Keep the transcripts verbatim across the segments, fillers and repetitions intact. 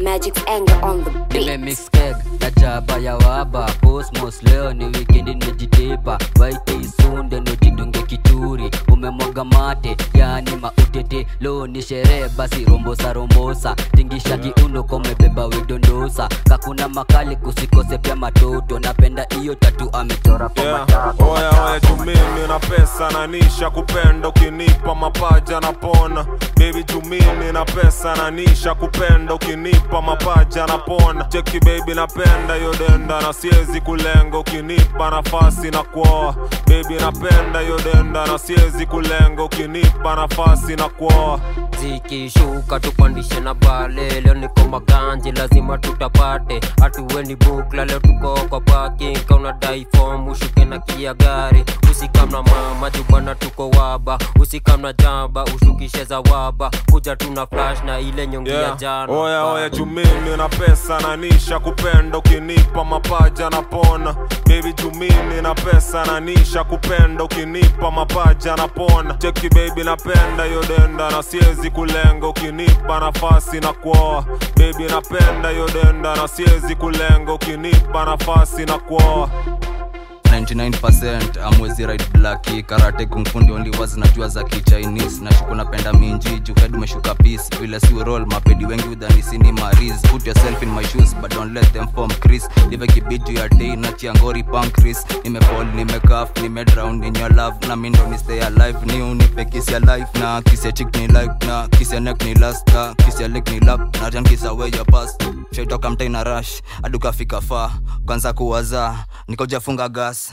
Magic's anger on the beat. Nime mix keg na jaba ya waba. Cosmos leo ni weekend nimejitepa. Waite isunde ndo jidunge kituri. Umemwaga mate yani mautete. Leo ni sherehe basi rombosa rombosa. Tingisha kiuno kome beba wedondosa. Kakuna makali kusikose pia matoto. Napenda iyo tatu amechora kwa yeah. matako. Oya oya jumini na pesa na nisha kupenda ukinipa mapaja na pona. Baby jumini na pesa na nisha kupenda ukinipa mapaja na pona. Cheki baby napenda yodenda na siezi kulenga ukinipa nafasi na kuoa. Baby napenda yodenda na siezi kulenga ukinipa nafasi na kuoa. Zikishuka tupandishe na bale. Leo niko maganji lazima tutapate. Hatuweni bukla leo tuko kwa parking. Kauna dai form ushuke na kia gari. Usikamna mama jubana tuko waba. Usikamna jamba ushukishe za waba. Kuja tuna flash na ile nyongi yeah. ya jana. Oya oya jumini na pesa na nisha kupenda ukinipa mapaja na pona. Baby jumini na pesa na nisha kupenda ukinipa mapaja na pona. Cheki baby napenda yodenda na siezi kulenga ukinipa nafasi na kuoa. Baby napenda yodenda na siezi kulenga ukinipa nafasi na kuoa. ninety-nine percent amwezi ride blacky. Karate kung fu ndio only was najua za ki-Chinese. Nashuku napenda minji, juhead umeshuka peace. Vile si roll, mapedi wengi udhanisi ni mariz. Put yourself in my shoes, but don't let them form crease. Live a kibiju ya day, not ya ngori pancreas. Nime fall, nime cuff, nime drown in your love. Na mindo ni stay alive, ni unipe kiss ya life. Na kiss ya chick ni like, na kiss ya neck ni last. Na kiss ya leg ni lap, na jan kiss away your past. Shaitoka mtai na rush, aduka fika far. Kwanza kuwaza, nikoja funga gas.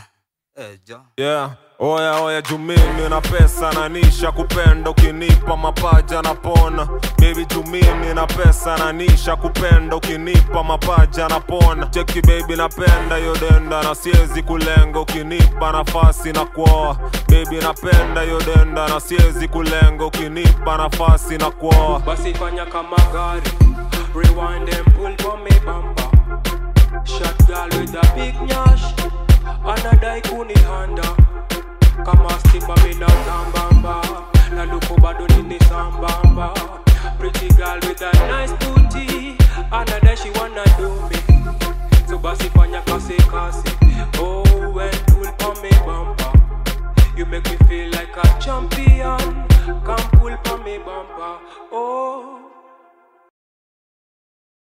Yeah, oya oya jumini na pesa na nisha kupenda ukinipa mapaja na pona. Baby jumini na pesa na nisha kupenda ukinipa mapaja na pona. Cheki baby napenda yodenda na siezi kulenga ukinipa nafasi na kuoa. Baby napenda yodenda na siezi kulenga ukinipa nafasi na kuoa. Basi fanya kama gari, rewind and pull for me bumper. Shot girl with a big nyash, anadai kunihanda. Kama stima mina utambamba, na luko bado nini sambamba. Pretty girl with a nice booty, anadai she wanna do